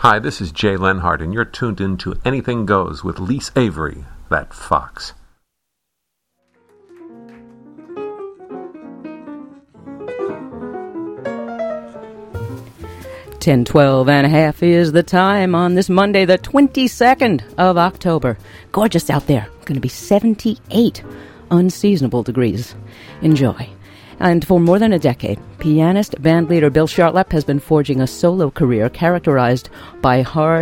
Hi, this is Jay Lenhart, and you're tuned in to Anything Goes with Lise Avery, that fox. 10:12 and a half is the time on this Monday, the 22nd of October. Gorgeous out there. Going to be 78 unseasonable degrees. Enjoy. And for more than a decade, pianist, bandleader Bill Charlap has been forging a solo career characterized by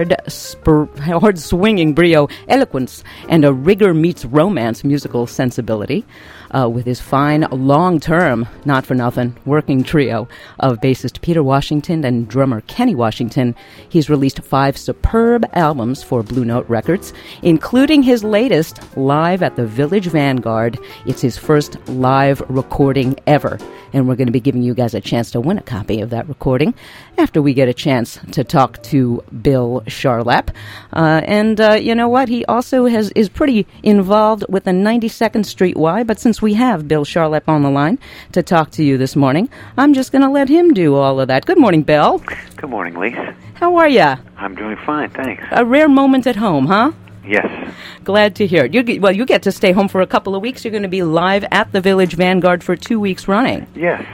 hard-swinging brio eloquence and a rigor-meets-romance musical sensibility. With his fine, long-term, not-for-nothing working trio of bassist Peter Washington and drummer Kenny Washington, he's released 5 superb albums for Blue Note Records, including his latest, live at the Village Vanguard. It's his first live recording ever, and we're going to be giving you guys a chance to win a copy of that recording after we get a chance to talk to Bill Charlap. And you know what? He also is pretty involved with the 92nd Street Y, but since we have Bill Charlap on the line to talk to you this morning, I'm just going to let him do all of that. Good morning, Bill. Good morning, Lise. How are you? I'm doing fine, thanks. A rare moment at home, huh? Yes. Glad to hear it. You get to stay home for a couple of weeks. You're going to be live at the Village Vanguard for 2 weeks running. Yes.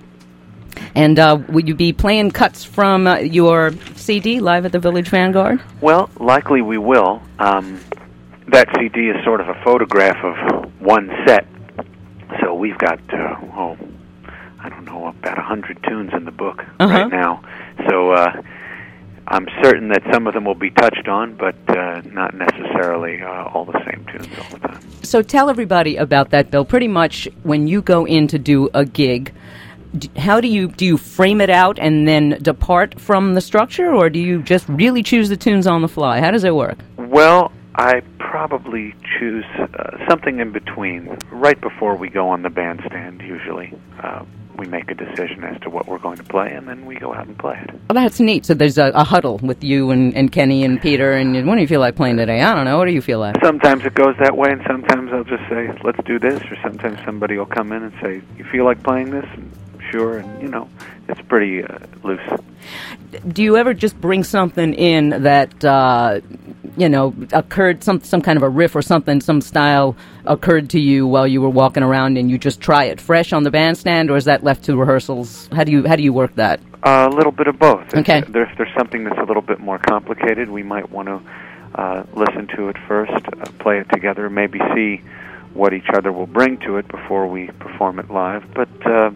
And would you be playing cuts from your CD, Live at the Village Vanguard? Well, likely we will. That CD is sort of a photograph of one set. So we've got, I don't know, about 100 tunes in the book right now. So I'm certain that some of them will be touched on, but not necessarily all the same tunes all the time. So tell everybody about that, Bill. Pretty much when you go in to do a gig, how do you frame it out and then depart from the structure, or do you just really choose the tunes on the fly? How does it work? Well, I probably choose something in between. Right before we go on the bandstand, usually, we make a decision as to what we're going to play, and then we go out and play it. Well, that's neat. So there's a huddle with you and Kenny and Peter, and what do you feel like playing today? I don't know. What do you feel like? Sometimes it goes that way, and sometimes I'll just say, let's do this, or sometimes somebody will come in and say, you feel like playing this? And sure, and, it's pretty loose. Do you ever just bring something in that, occurred, some kind of a riff or something, some style occurred to you while you were walking around and you just try it fresh on the bandstand, or is that left to rehearsals? How do you work that? A little bit of both. Okay. If there's something that's a little bit more complicated, we might want to listen to it first, play it together, maybe see what each other will bring to it before we perform it live. But the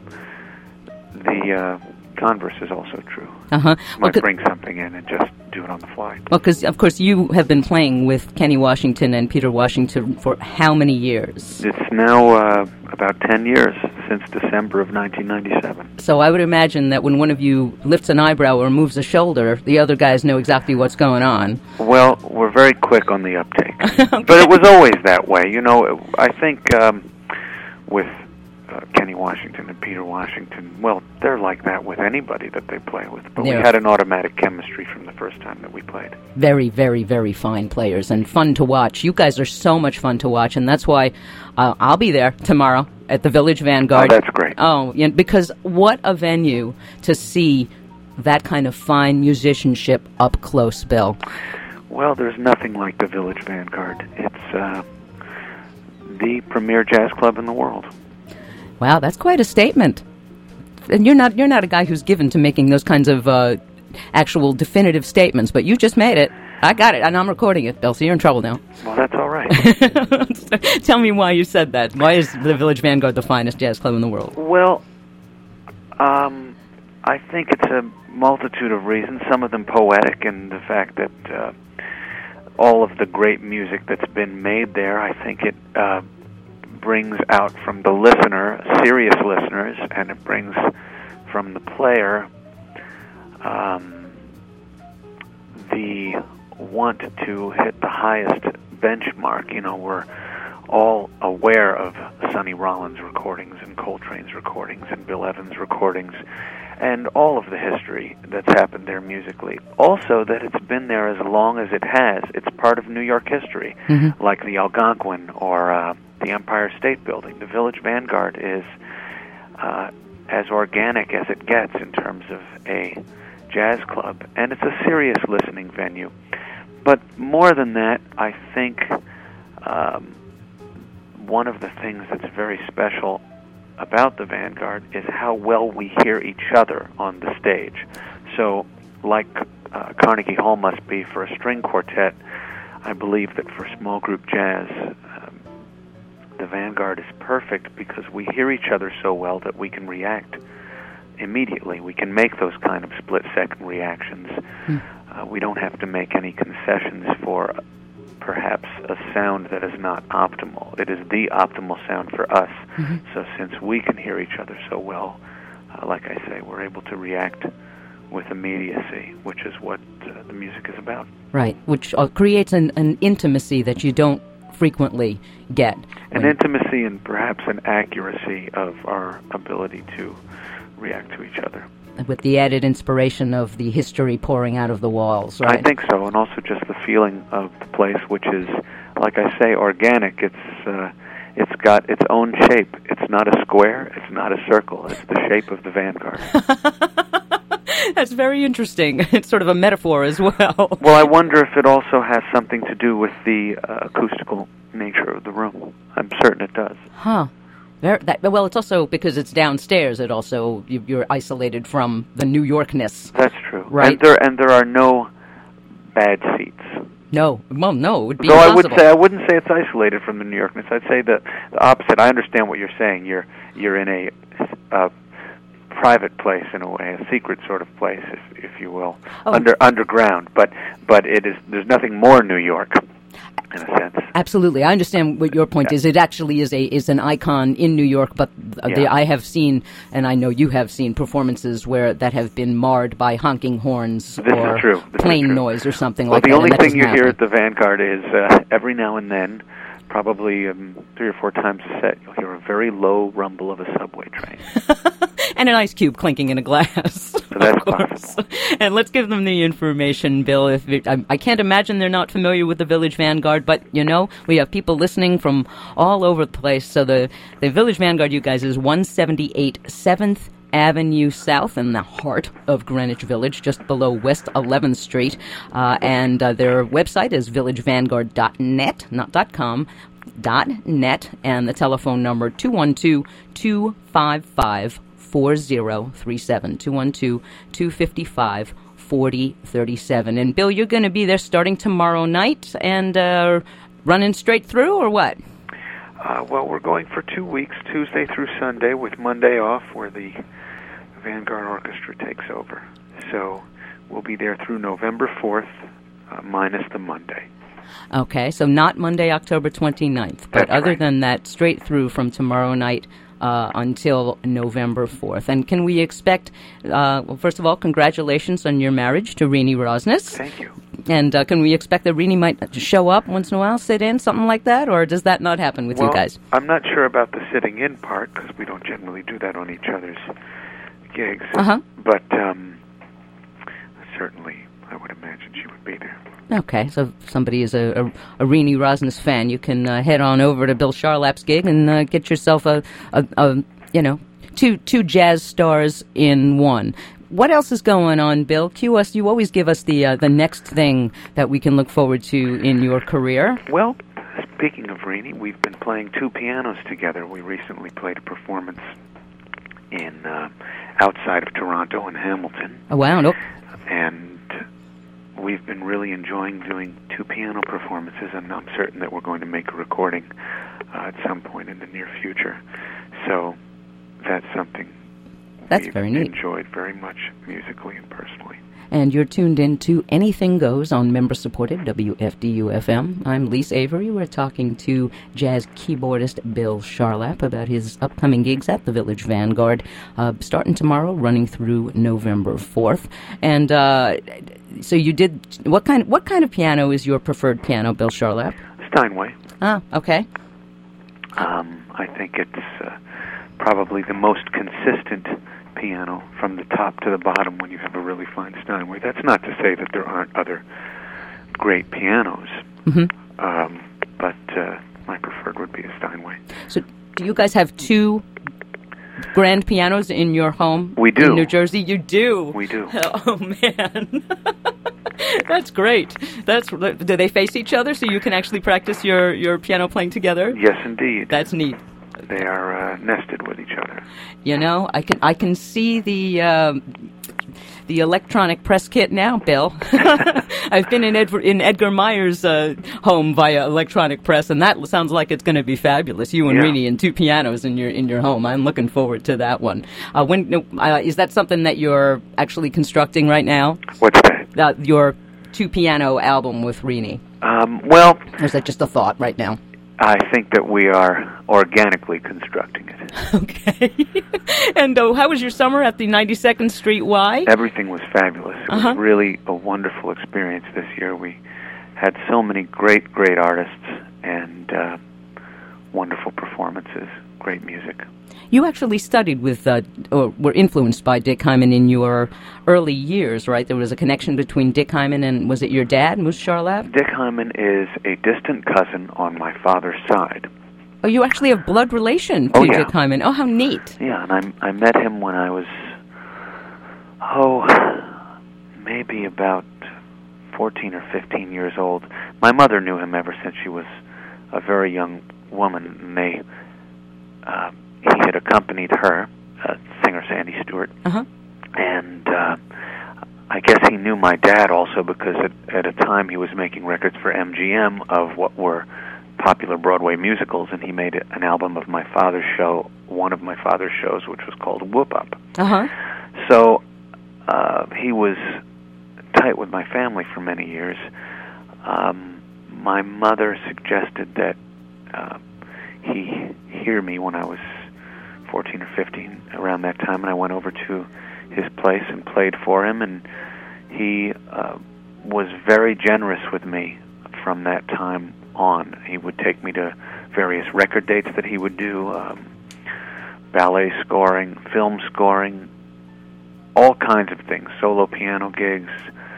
converse is also true. Might bring something in and just do it on the fly. Well, because, of course, you have been playing with Kenny Washington and Peter Washington for how many years? It's now about 10 years, since December of 1997. So I would imagine that when one of you lifts an eyebrow or moves a shoulder, the other guys know exactly what's going on. Well, we're very quick on the uptake. Okay. But it was always that way. I think with Kenny Washington and Peter Washington, well, they're like that with anybody that they play with. But we had an automatic chemistry from the first time that we played. Very, very, very fine players and fun to watch. You guys are so much fun to watch, and that's why I'll be there tomorrow at the Village Vanguard. Oh, that's great. Oh, yeah, because what a venue to see that kind of fine musicianship up close, Bill. Well, there's nothing like the Village Vanguard. It's the premier jazz club in the world. Wow, that's quite a statement. And you're not a guy who's given to making those kinds of actual definitive statements, but you just made it. I got it, and I'm recording it, Bill, so you're in trouble now. Well, that's all right. Tell me why you said that. Why is the Village Vanguard the finest jazz club in the world? Well, I think it's a multitude of reasons, some of them poetic, and the fact that all of the great music that's been made there, I think it brings out from the listener, serious listeners, and it brings from the player the want to hit the highest benchmark. We're all aware of Sonny Rollins recordings and Coltrane's recordings and Bill Evans recordings and all of the history that's happened there musically. Also, that it's been there as long as it has. It's part of New York history, like the Algonquin or the Empire State Building. The Village Vanguard is as organic as it gets in terms of a jazz club, and it's a serious listening venue. But more than that, I think one of the things that's very special about the Vanguard is how well we hear each other on the stage. So, like Carnegie Hall must be for a string quartet, I believe that for small group jazz, the Vanguard is perfect because we hear each other so well that we can react immediately. We can make those kind of split-second reactions. We don't have to make any concessions for perhaps a sound that is not optimal. It is the optimal sound for us. So since we can hear each other so well, like I say, we're able to react with immediacy, which is what the music is about. Right, which creates an intimacy that you don't frequently get. An intimacy and perhaps an accuracy of our ability to react to each other. With the added inspiration of the history pouring out of the walls, right? I think so, and also just the feeling of the place, which is, like I say, organic. It's got its own shape. It's not a square. It's not a circle. It's the shape of the Vanguard. That's very interesting. It's sort of a metaphor as well. Well, I wonder if it also has something to do with the acoustical nature of the room. I'm certain it does. Huh. Well, it's also because it's downstairs. It also you're isolated from the New Yorkness. That's true, right? And there are no bad seats. No, well, no, it would be Though impossible. I wouldn't say it's isolated from the New Yorkness. I'd say the opposite. I understand what you're saying. You're in a private place in a way, a secret sort of place, if you will, underground. But there's nothing more New York, in a sense. Absolutely, I understand what your point is. It actually is an icon in New York, but I have seen, and I know you have seen, performances where that have been marred by honking horns or plane noise or something like that. Well, the only thing you hear at the Vanguard is every now and then, probably 3 or 4 times a set, you'll hear a very low rumble of a subway train. And an ice cube clinking in a glass. So that's possible. And let's give them the information, Bill. I can't imagine they're not familiar with the Village Vanguard, but, we have people listening from all over the place. So the Village Vanguard, you guys, is 178 7th Avenue South in the heart of Greenwich Village, just below West 11th Street. And their website is villagevanguard.net, not .com, .net, and the telephone number 212-255-4037, 212-255-4037. And Bill, you're going to be there starting tomorrow night and running straight through, or what? Well, we're going for 2 weeks, Tuesday through Sunday, with Monday off, where the Vanguard Orchestra takes over. So we'll be there through November 4th, minus the Monday. Okay, so not Monday, October 29th, but other than that, straight through from tomorrow night until November 4th. And can we expect, well, first of all, congratulations on your marriage to Renee Rosnes. Thank you. And can we expect that Renee might show up once in a while, sit in, something like that, or does that not happen with you guys? I'm not sure about the sitting in part, because we don't generally do that on each other's gigs. But certainly, I would imagine she would be there. Okay, so if somebody is a Renee Rosnes fan, you can head on over to Bill Charlap's gig and get yourself two jazz stars in one. What else is going on, Bill? Cue us. You always give us the next thing that we can look forward to in your career. Well, speaking of Renee, we've been playing 2 pianos together. We recently played a performance in outside of Toronto in Hamilton. Oh, wow. Nope. And we've been really enjoying doing 2 piano performances, and I'm certain that we're going to make a recording at some point in the near future. So that's something we've very neat. Enjoyed very much musically and personally. And you're tuned in to Anything Goes on member-supported WFDU-FM. I'm Lise Avery. We're talking to jazz keyboardist Bill Charlap about his upcoming gigs at the Village Vanguard, starting tomorrow, running through November 4th. And so you did. What kind of piano is your preferred piano, Bill Charlap? Steinway. Ah, okay. I think it's probably the most consistent piano from the top to the bottom when you have a really fine Steinway. That's not to say that there aren't other great pianos, but my preferred would be a Steinway. So do you guys have 2 grand pianos in your home? We do. In New Jersey? You do? We do. Oh, man. That's great. Do they face each other so you can actually practice your piano playing together? Yes, indeed. That's neat. They are nested with each other. You know, I can see the electronic press kit now, Bill. I've been in Edgar Meyer's home via electronic press, and that sounds like it's going to be fabulous. You and Rini and two pianos in your home. I'm looking forward to that one. Is that something that you're actually constructing right now? What's that? Your two piano album with Rini. Well, or is that just a thought right now? I think that we are organically constructing it. Okay. And how was your summer at the 92nd Street Y? Everything was fabulous. It was really a wonderful experience this year. We had so many great artists and wonderful performances, great music. You actually studied with, or were influenced by Dick Hyman in your early years, right? There was a connection between Dick Hyman and, was it your dad, Mousse Charlap? Dick Hyman is a distant cousin on my father's side. Oh, you actually have blood relation to Dick Hyman. Oh, how neat. Yeah, and I met him when I was, maybe about 14 or 15 years old. My mother knew him ever since she was a very young woman, and he had accompanied her, singer Sandy Stewart, and I guess he knew my dad also because at a time he was making records for MGM of what were popular Broadway musicals, and he made an album of my father's show, one of my father's shows, which was called Whoop Up. So he was tight with my family for many years. My mother suggested that he hear me when I was 14 or 15, around that time, and I went over to his place and played for him, and he was very generous with me from that time on. He would take me to various record dates that he would do, ballet scoring, film scoring, all kinds of things, solo piano gigs,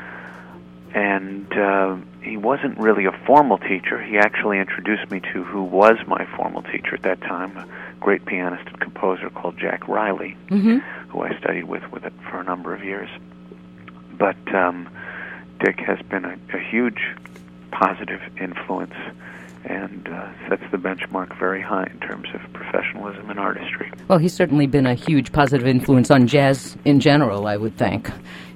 and he wasn't really a formal teacher. He actually introduced me to who was my formal teacher at that time, a great pianist and composer called Jack Riley, who I studied with it for a number of years. But Dick has been a huge positive influence and sets the benchmark very high in terms of professionalism and artistry. Well, he's certainly been a huge positive influence on jazz in general, I would think.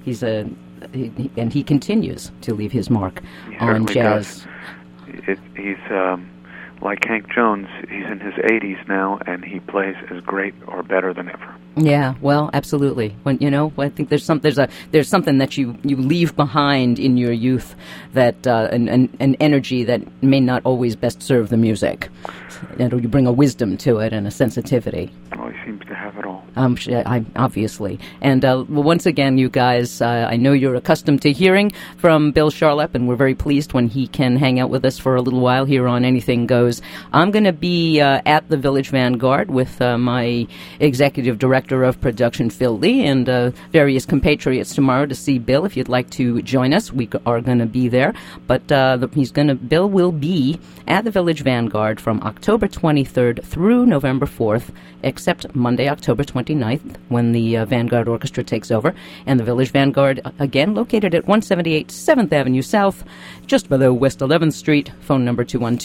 And he continues to leave his mark on jazz. He's like Hank Jones. He's in his 80s now, and he plays as great or better than ever. Yeah, well, absolutely. When I think there's something that you leave behind in your youth, that an energy that may not always best serve the music. And you bring a wisdom to it and a sensitivity. Oh, he seems to have it all. Obviously. And once again, you guys, I know you're accustomed to hearing from Bill Charlap, and we're very pleased when he can hang out with us for a little while here on Anything Goes. I'm going to be at the Village Vanguard with my executive director of production, Phil Lee, and various compatriots tomorrow to see Bill. If you'd like to join us, we are going to be there. But Bill will be at the Village Vanguard from October 23rd through November 4th, except Monday, October 29th, when the Vanguard Orchestra takes over. And the Village Vanguard, again, located at 178 7th Avenue South, just below West 11th Street, phone number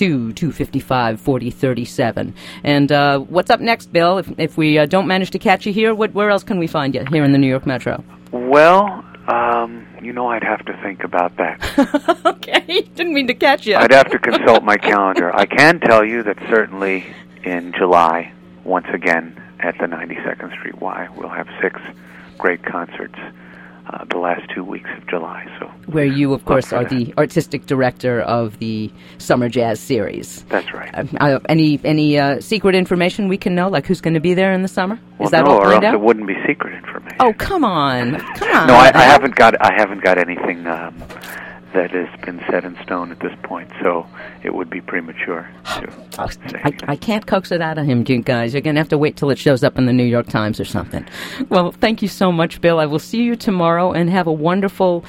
212-255-4037. And what's up next, Bill? If we don't manage to catch you here, where else can we find you here in the New York Metro? Well, I'd have to think about that. Okay, didn't mean to catch you. I'd have to consult my calendar. I can tell you that certainly in July, once again, at the 92nd Street Y, we'll have 6 great concerts the last 2 weeks of July. So, where you, of course, are the artistic director of the Summer Jazz Series. That's right. Any secret information we can know, like who's going to be there in the summer? Well, is that no, all or else out? it wouldn't be secret information. Oh, come on. No, I haven't got anything that has been set in stone at this point, so it would be premature to say anything. I can't coax it out of him, you guys. You're going to have to wait till it shows up in the New York Times or something. Well, thank you so much, Bill. I will see you tomorrow, and have a wonderful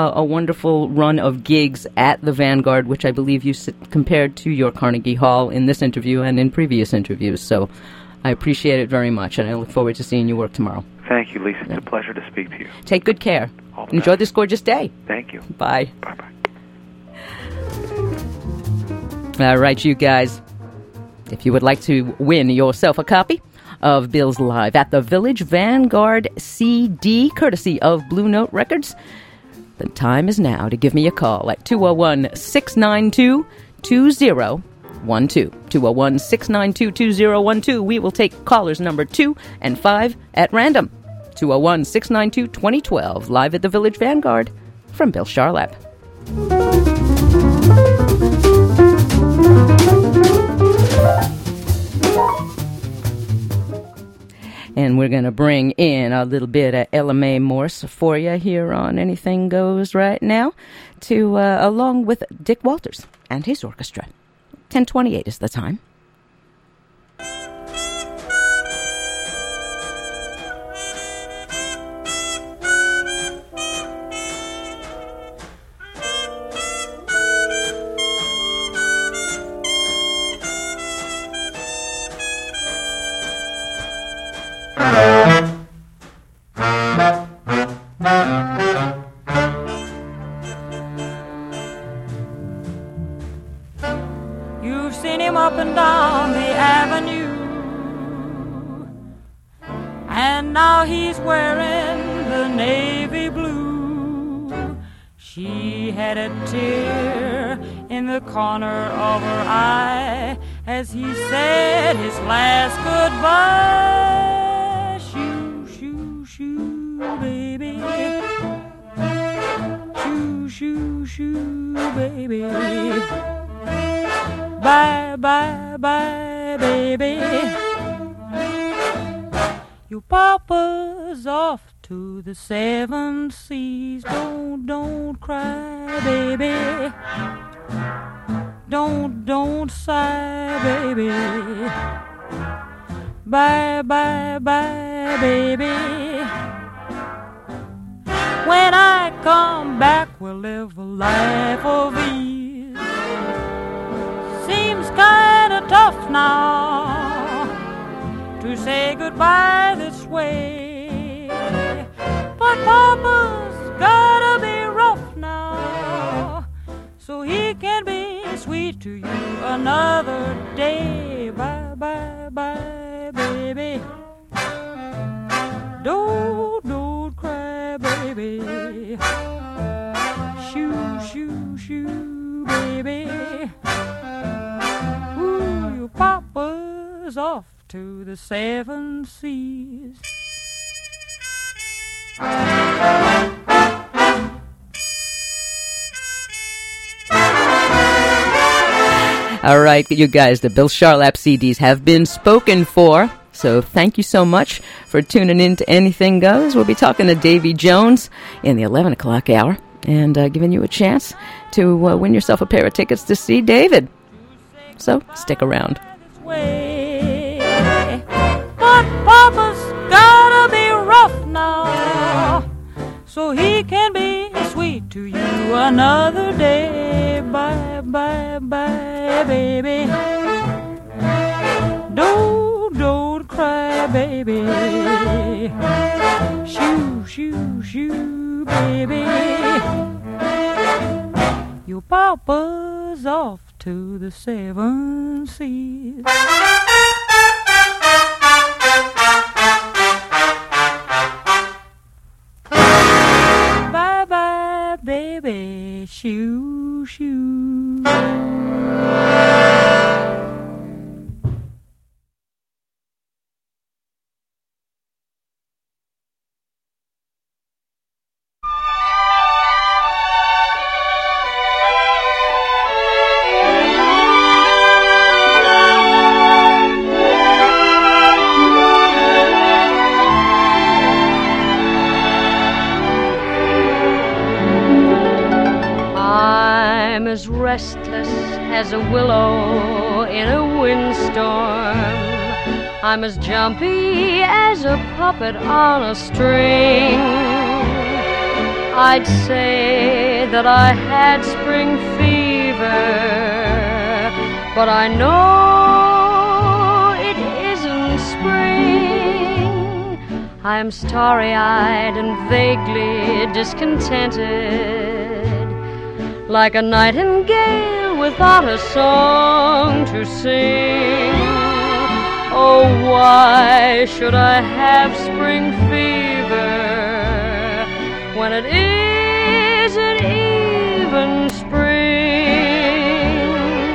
run of gigs at the Vanguard, which I believe you compared to your Carnegie Hall in this interview and in previous interviews. So I appreciate it very much, and I look forward to seeing you work tomorrow. Thank you, Lisa. It's a pleasure to speak to you. Take good care. All the Enjoy best. this gorgeous day. Thank you. Bye. Bye-bye. All right, you guys. If you would like to win yourself a copy of Bill's Live at the Village Vanguard CD, courtesy of Blue Note Records, the time is now to give me a call at 201-692-2012. 201-692-2012. We will take callers number 2 and 5 at random. 201-692-2012, live at the Village Vanguard from Bill Charlap. And we're going to bring in a little bit of Ella Mae Morse for you here on Anything Goes right now, to along with Dick Walters and his orchestra. 10:28 is the time. You've seen him up and down the avenue, and now he's wearing the navy blue. She had a tear in the corner of her eye as he said his last goodbye. Shoo, shoo, shoo, baby. Shoo, shoo, shoo, baby. Bye, bye, bye, baby. Your papa's off to the 7 seas. Don't cry, baby. Don't sigh, baby. Bye, bye, bye, baby. When I come back, we'll live a life of ease. Seems kinda tough now to say goodbye this way, but Papa's gotta be rough now so he can be sweet to you another day. Bye, bye, bye, baby. Don't cry, baby. Shoo, shoo, shoo, baby. Your papa's off to the 7 seas. All right, you guys, the Bill Charlap CDs have been spoken for. So thank you so much for tuning in to Anything Goes. We'll be talking to Davy Jones in the 11 o'clock hour and giving you a chance to win yourself a pair of tickets to see David. So stick around. But Papa's gotta be rough now so he can be sweet to you another day. Bye, bye, bye, baby. Don't cry, baby. Shoo, shoo, shoo, baby. Your papa's off to the 7 seas. Bye bye, baby. Shoo, shoo. As restless as a willow in a windstorm. I'm as jumpy as a puppet on a string. I'd say that I had spring fever, but I know it isn't spring. I am starry-eyed and vaguely discontented, like a nightingale without a song to sing. Oh, why should I have spring fever when it isn't even spring?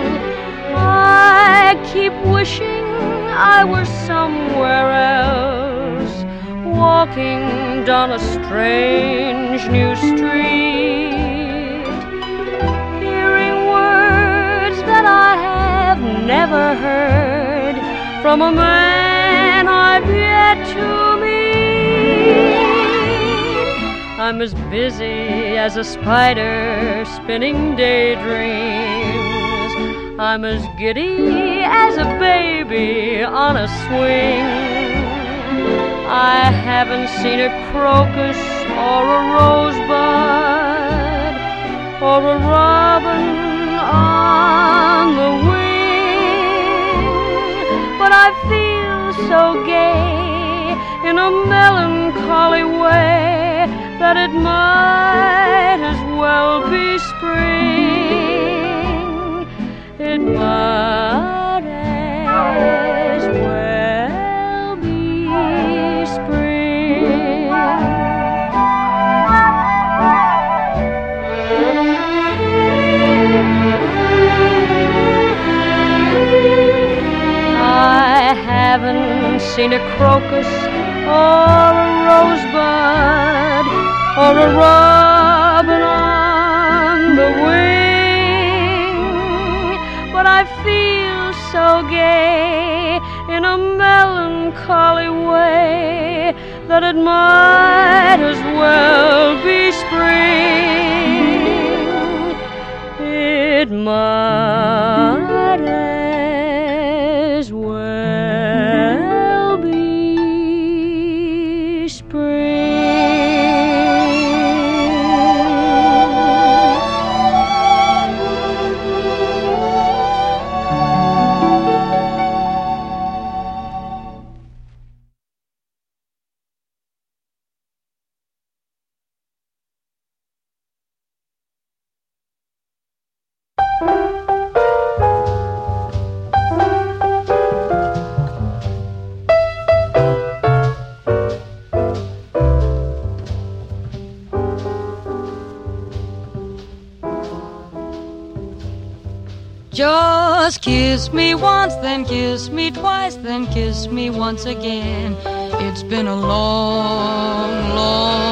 I keep wishing I were somewhere else, walking down a strange new street, hearing words that I have never heard from a man I've yet to meet. I'm as busy as a spider spinning daydreams. I'm as giddy as a baby on a swing. I haven't seen a crocus or a rosebud or a robin on the wing, but I feel so gay in a melancholy way that it might as well be spring. It might as well be spring. I haven't seen a crocus or a rosebud or a robin on the wing, but I feel so gay in a melancholy way that it might as well be spring. It might as well be spring. Just kiss me once, then kiss me twice, then kiss me once again. It's been a long, long